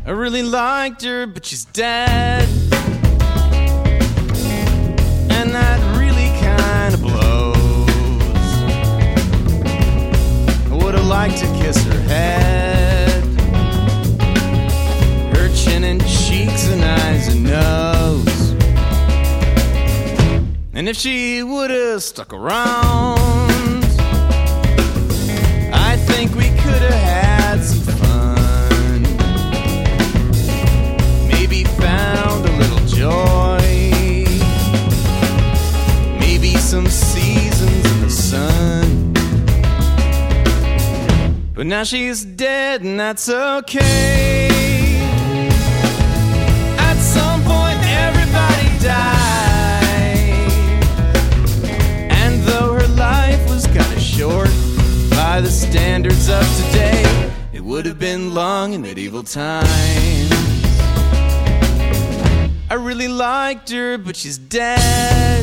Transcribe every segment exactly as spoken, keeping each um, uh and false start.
I really liked her, but she's dead. And that really kind of blows. I would have liked to kiss her head, her chin and cheeks and eyes and nose. And if she would have stuck around, I think we could have had some fun. Maybe found a little joy, maybe some seasons in the sun. But now she's dead and that's okay. At some point everybody died, and though her life was kinda short by the standards of today, it would have been long in medieval times. I really liked her, but she's dead.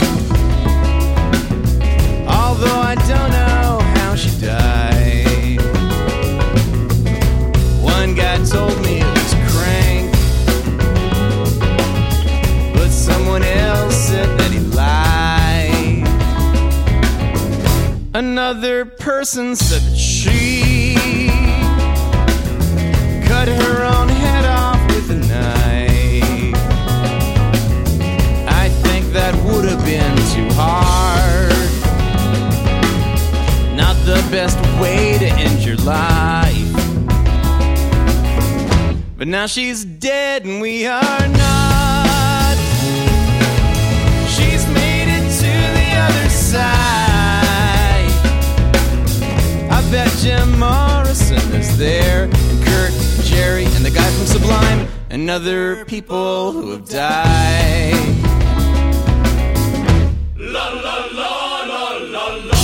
Although I don't know how she died. One guy told me it was crank, but someone else said that he lied. Another person said that she cut her own head off with a knife. I think that would have been too hard, not the best way to end your life. But now she's dead and we are not. She's made it to the other side. I bet Jim Morrison is there, and Kurt, Jerry, and the guy from Sublime, and other people who have died. La la la la la la.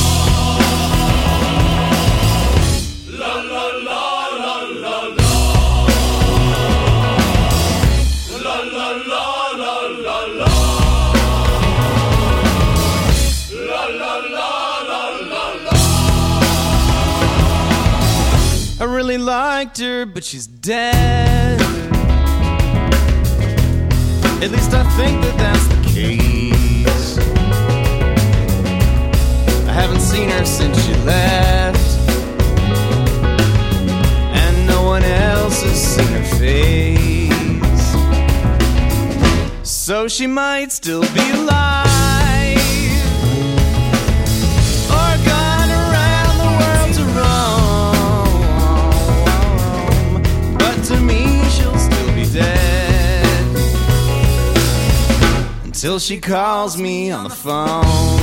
La la la la la la. La la la la la la. La la la la la la. I really liked her, but she's dead. At least I think that that's the case. I haven't seen her since she left, and no one else has seen her face. So she might still be alive, or gone around the world to roam. But to me she'll still be dead, until she calls me on the phone.